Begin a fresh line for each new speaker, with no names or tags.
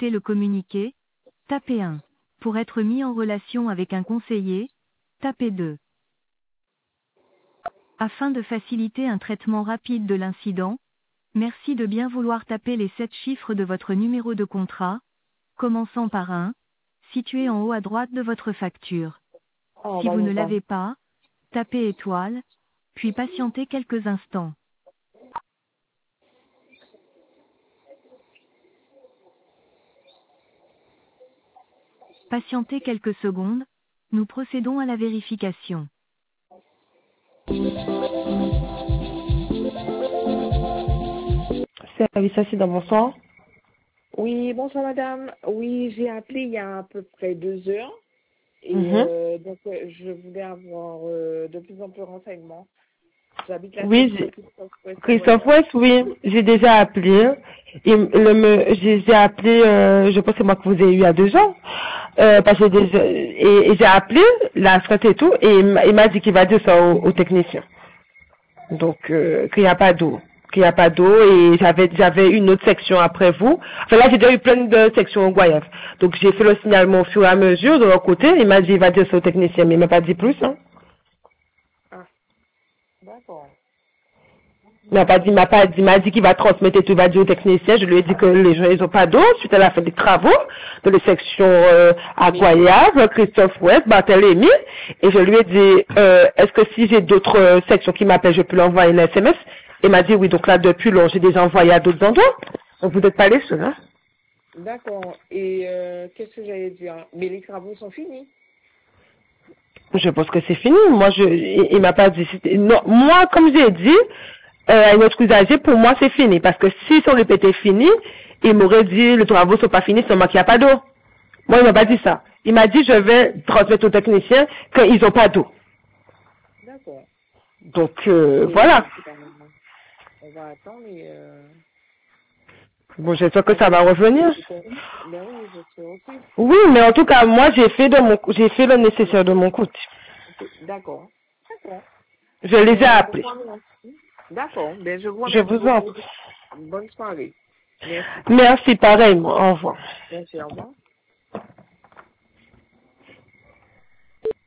souhaitez le communiquer, tapez 1. Pour être mis en relation avec un conseiller, tapez 2. Afin de faciliter un traitement rapide de l'incident, merci de bien vouloir taper les 7 chiffres de votre numéro de contrat, commençant par 1, situé en haut à droite de votre facture.
Ah,
Si vous ne
vas-y, ça.
l'avez pas, tapez étoile, puis patientez quelques instants. Patientez quelques secondes, nous procédons à la vérification.
Service accident, bonsoir.
Oui, bonsoir madame. Oui, j'ai appelé il y a à peu près 2 heures. Et donc, je voulais avoir de plus en plus renseignements. J'habite la
Oui,
section Christophe-Ouest à
Christophe
Guadeloupe.
West, oui, j'ai déjà appelé. J'ai appelé, je pense que c'est moi que vous avez eu il y a 2 ans. Parce que et j'ai appelé la santé et tout, et il m'a dit qu'il va dire ça au technicien. Donc, qu'il n'y a pas d'eau. Qu'il n'y a pas d'eau, et j'avais une autre section après vous. Enfin là, j'ai déjà eu plein de sections au Guayaf. Donc, j'ai fait le signalement au fur et à mesure de leur côté. Il m'a dit qu'il va dire ça au technicien, mais il m'a pas dit plus, hein.
Ah, d'accord.
Il m'a pas dit, il m'a dit qu'il va transmettre tout, il va dire au technicien. Je lui ai dit que les gens, ils ont pas d'eau suite à la fin des travaux de la section, à Guayave, Christophe West, Barthélemy. Et je lui ai dit, est-ce que si j'ai d'autres sections qui m'appellent, je peux l'envoyer un SMS? Il m'a dit oui, donc là, depuis lors, j'ai déjà envoyé à d'autres endroits. Donc vous n'êtes pas les seuls, hein.
D'accord. Et qu'est-ce que j'allais dire? Mais les travaux sont finis.
Je pense que c'est fini. Moi, il m'a pas dit, non, moi, comme j'ai dit, à notre usager, pour moi, c'est fini. Parce que si son répétait fini, il m'aurait dit, les travaux sont pas finis, seulement qu'il n'y a pas d'eau. Moi, il m'a pas dit ça. Il m'a dit, je vais transmettre aux techniciens qu'ils n'ont pas d'eau.
D'accord.
Donc,
Et,
voilà.
on va attendre et...
Bon, j'espère que ça va revenir.
Ben oui, je sais aussi.
Oui, mais en tout cas, moi, j'ai fait le nécessaire de mon côté.
D'accord. D'accord.
Je les ai
Ben,
appelés.
d'accord. Ben, je vous
Je
remercie
vous en
beaucoup.
prie.
Bonne soirée. Merci.
Merci, pareillement. Au revoir.
Merci, au revoir.